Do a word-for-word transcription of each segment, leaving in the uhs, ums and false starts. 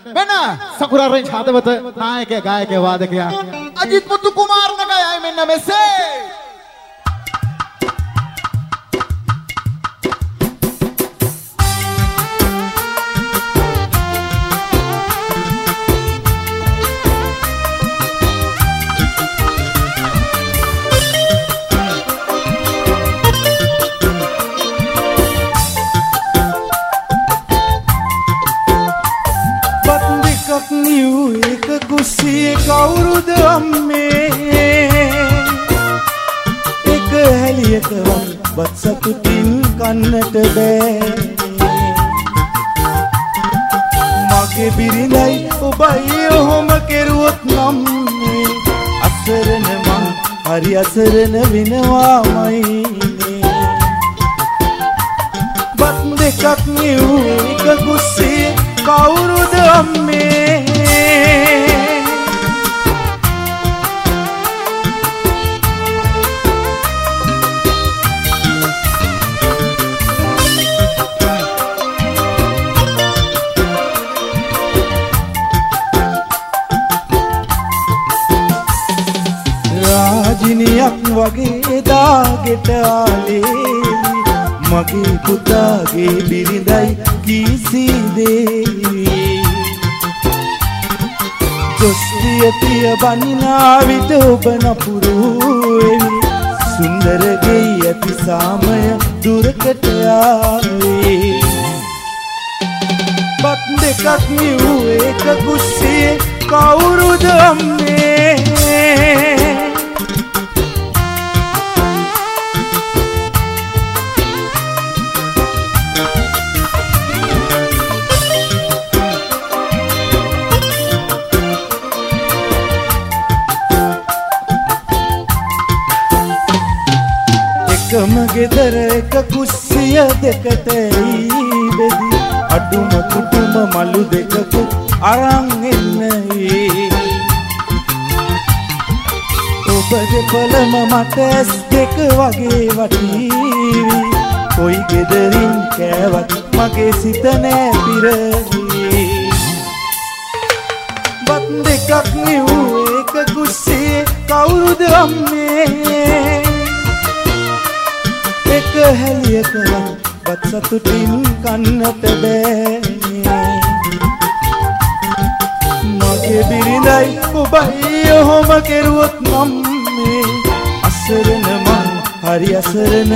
වෙන සකුරා රේන්ජ් හදවත නායක ගායක වාදකයා අජිත් මුතු කුමාර නගයයි මෙන්න මෙසේ කවුරුද අම්මේ එක හැලියකවත් බත් සතුටින් කන්නට බෑ මගේ බිරිඳයි ඔබයි ඔහොම කෙරුවොත් නම් අසරණ මං හරි අසරණ වෙනවාමයි බත් දෙකක් නිව් එක කුස්සිය කවුරුද අම්මේ රාජිනියක් වගේ දාගෙට ආලේලි මගේ පුතාගේ බිරිඳයි කීසී දේවි දොස්තිය පිය බනිනා විට ඔබ නපුරු එවි සුන්දර ගෙයි ඇති සාමය දුරකට ආවේ බත් දෙකක් නිව් එක කුස්සියේ කවුරුද අම්මේ එකම ගෙදර එක කුස්සිය දෙකට බෙදී අඩුම කුටුම මලු දෙකකුත් අරන් එන්නයි ඔබ දෙපළම මට ඇස් දෙක වගේ වටීවි කොයි ගෙදරින් කෑවත් මගේ සිත නෑ පිරවි බත් දෙකක් නිව් එක කුස්සියේ කවුරුද අම්මේ එක හැලියකවත් බත් සතුටින් කන්නට බෑ මගේ බිරිඳයි ඔබයි ඔහොම කෙරුවොත් නම් අසරණ මං හරි අසරණ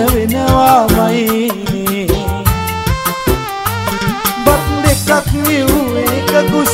වෙනවාමයි බත් දෙකක් නිව් එක කුස්සියේ